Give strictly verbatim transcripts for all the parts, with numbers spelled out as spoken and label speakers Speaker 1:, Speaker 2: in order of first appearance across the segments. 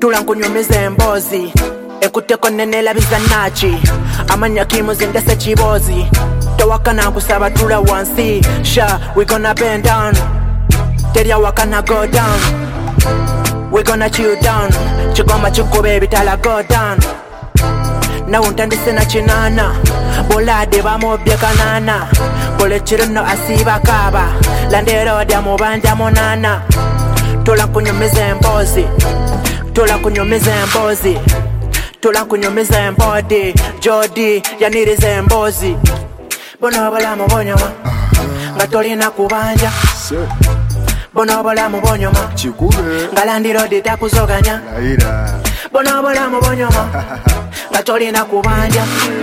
Speaker 1: tula nkunyumiza embozi ekuteko nenela bizanachi amanya kimuzi ndese chibozi towakana kusaba tula wansi sha we gonna bend down teria wakana go down we gonna chill down chigoma chikube bitala go down na untandise na chinana bolade bamobye kanana kole chirino asiba kaba landero dia mubanja monana tula nkunyumiza embozi tula nkunyumiza embozi tula nkunyumiza embodi jodi yaniriza embozi bono balamu bonyoma nga tolina kubanja bono balamu bonyoma
Speaker 2: chikube
Speaker 1: ngalandiro ditakuzoganya bono balamu bonyoma nga tolina kubanja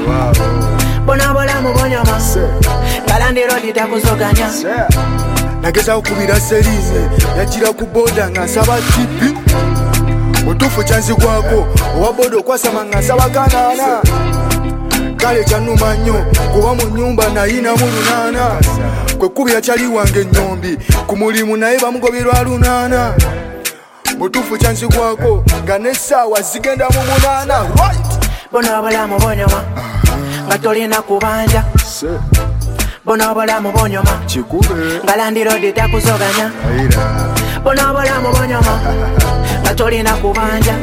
Speaker 1: bono balamu bonyoma ngalandiro ditakuzoganya
Speaker 2: nageza okubira serize yachira ku boda nga nsaba tipi mutufu chanzi kwako owaboda okwasama nga nsaba kanana kale kyanuma nnyo kuba mu nyumba nayina mu lunana kwekubira kyali wange nnyombi ku mulimu naye bamugoberwa lunana mutufu chanzi kwako nga n'essaawa zigenda mu munana
Speaker 1: bono balamu bonyoma nga tolina kubanja bono balamu bonyoma
Speaker 2: chikube
Speaker 1: ngalandiro ditakuzoganya bono balamu bonyoma nga tolina kubanja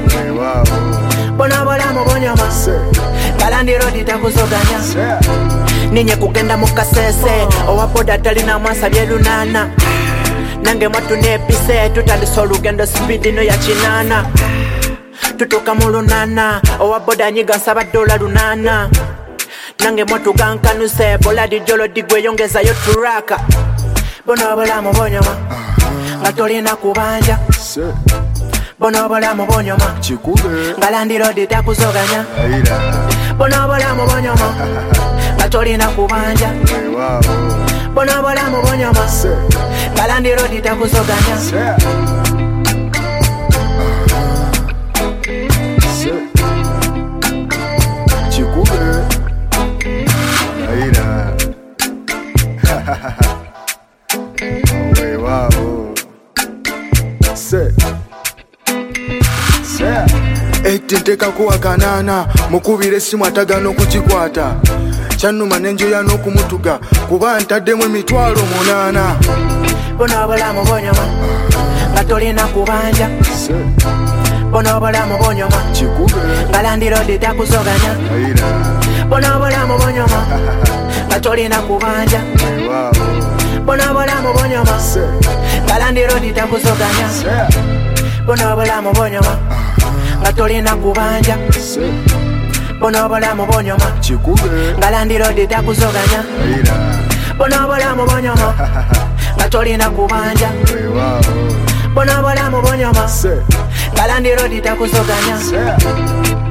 Speaker 1: bono balamu bonyoma ngalandiro ditakuzoganya ninye kugenda mukasese owaboda talina mwasabye lunana nange mwatu nepise tutandisa olugendo sipidi no ya chinana tutuka mu lunana owaboda nyiga nsaba dola lunana nange mwatu gankanuse bola dijolo digwe yongezayo turaka bono balamu bonyoma nga tolina kubanja bono balamu bonyoma
Speaker 2: chikube
Speaker 1: ngalandiro ditakuzoganya bono balamu bonyoma nga tolina kubanja bono balamu bonyoma ngalandiro ditakuzoganya
Speaker 2: chikube aira we wabo se se etenteka kuwa kanana mukubire simu atagano kuchikwata chanuma nenjoya n'okumutuga kuba ntaddemu emitwalo munana
Speaker 1: bono balamu bonyoma nga tolina kubanja bono balamu bonyoma
Speaker 2: chikube
Speaker 1: ngalandiro ditakuzoganya bono balamu bonyoma nga tolina kubanja bono balamu bonyoma ngalandiro ditakuzoganya bono balamu bonyoma nga tolina kubanja bono balamu bonyoma
Speaker 2: chikube
Speaker 1: ngalandiro ditakuzoganya bono balamu bonyoma nga tolina kubanja bono balamu bonyoma ngalandiro ditakuzoganya